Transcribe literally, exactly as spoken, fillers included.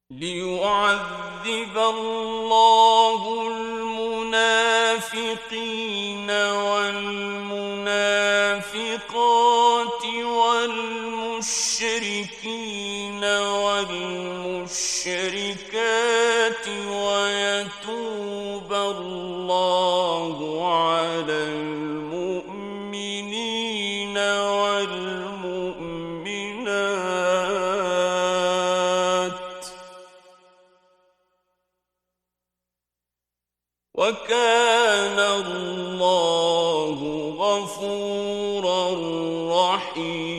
ليعذب الله المنافقين والمنافقات والمشركين والمشركات ويتوب الله على المؤمنين والمؤمنات وكان الله غفورا رحيما.